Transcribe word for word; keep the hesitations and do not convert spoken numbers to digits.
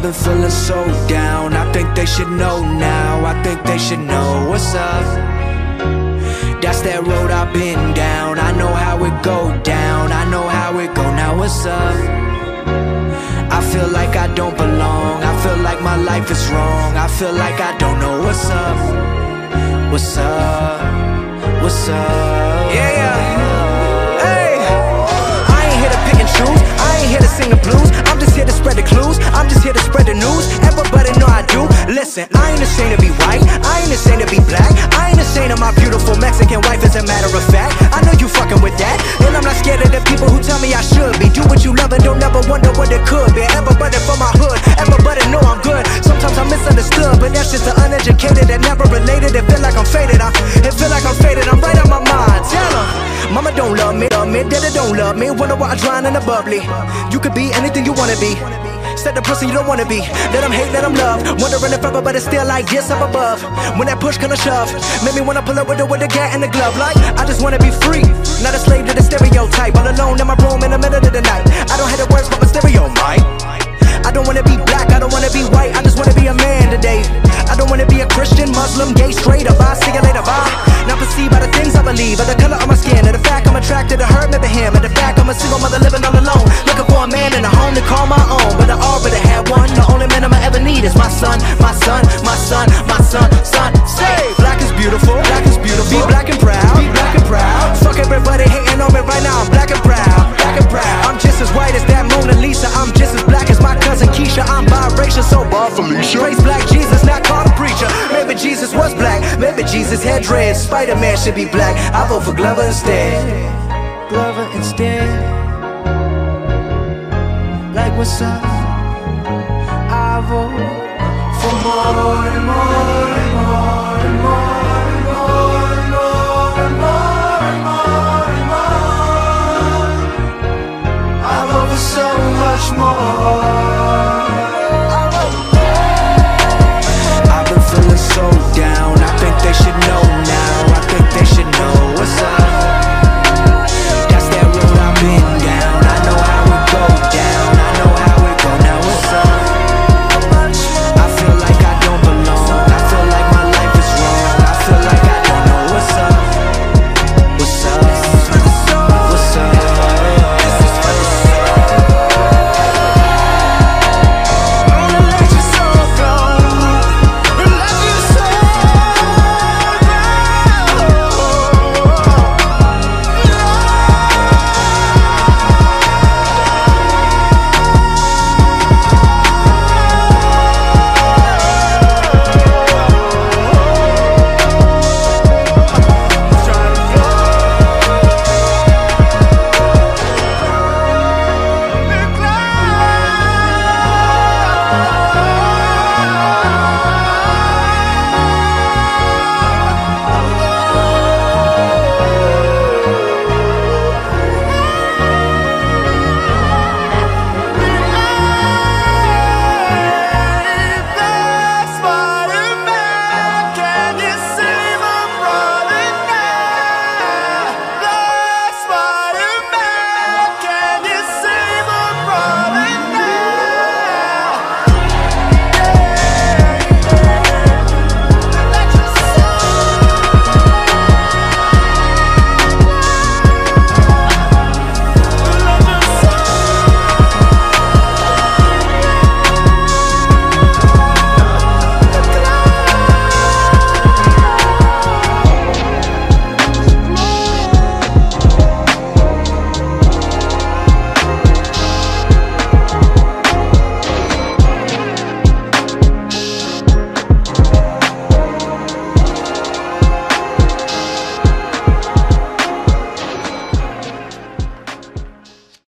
I've been feeling so down. I think they should know now. I think they should know what's up. That's that road I've been down. I know how it go down. I know how it go. Now what's up? I feel like I don't belong. I feel like my life is wrong. I feel like I don't know what's up. What's up? What's up? Yeah, yeah. Hey, I ain't here to pick and choose. I ain't here to sing the blues. I'm just here to spread the clues. I'm just here to spread the news. Everybody know I do. Listen, I ain't ashamed to be white. I ain't ashamed to be black. I ain't ashamed of my beautiful Mexican wife, as a matter of fact. I know you fucking with that, and I'm not scared of the people who tell me I should be. Do what you love and don't never wonder what it could be. Everybody from my hood, everybody know I'm good. Sometimes I'm misunderstood, but that's just the uneducated that never related. It feel like I'm faded. I, it feel like I'm faded. I'm right on my mind. Tell them, mama don't love me, love me. Daddy don't love me. Wonder why I drown in the bubbly. You could be anything you wanna be. Set the person you don't wanna be. Let them hate, let them love. Wondering if everybody's still like this up above. When that push kinda shove, made me wanna pull up with the, with the gat and the glove. Like, I just wanna be free, not a slave to the stereotype. All alone in my room in the middle of the night. I don't have the words, but my stereo mic. I don't wanna be black, I don't wanna be white. I just wanna be a man today. I don't wanna be a Christian, Muslim, gay, straight, or bi. See you later, bye. Not perceived by the things I believe, or the color of my skin, or the fact I'm attracted to her, maybe him, or the fact I'm a single mother living all alone, looking for a man and a home to call my own. But I already had one. The only man I'ma ever need is my son, my son, my son, my son, son. Say, black is beautiful, black is beautiful. Be black and proud, be black and proud. Fuck everybody hating on me right now. I'm black and proud, black and proud. I'm just as white as that Mona Lisa. I'm just as black as my cousin Keisha. I'm biracial, so bar Felicia. Praise black Jesus, not called a preacher. Maybe Jesus was black, maybe Jesus had dreads. Spider-Man should be black. I vote for Glover instead. Glover instead. Like what's up? I vote